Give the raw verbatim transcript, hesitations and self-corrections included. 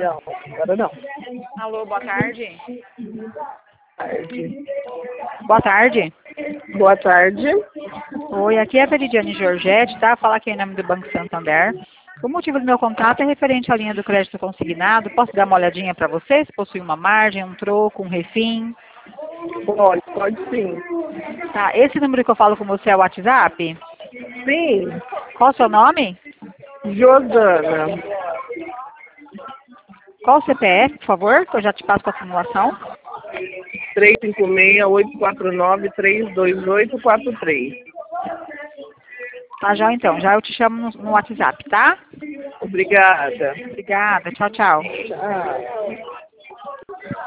Não, agora não. Alô, boa tarde. Tarde. Boa tarde. Boa tarde. Oi, aqui é a Veridiane Giorgetti, tá? Falar aqui em nome do Banco Santander. O motivo do meu contato é referente à linha do crédito consignado. Posso dar uma olhadinha para você? Se possui uma margem, um troco, um refim? Pode, pode sim. Tá, esse número que eu falo com você é o WhatsApp? Sim, Qual o seu nome? Josana. Qual o C P F, por favor, que eu já te passo com a simulação? três cinco seis, oito quatro nove, três dois oito quatro três. Tá, já então. Já eu te chamo no, no WhatsApp, tá? Obrigada. Obrigada. Tchau, tchau. Tchau.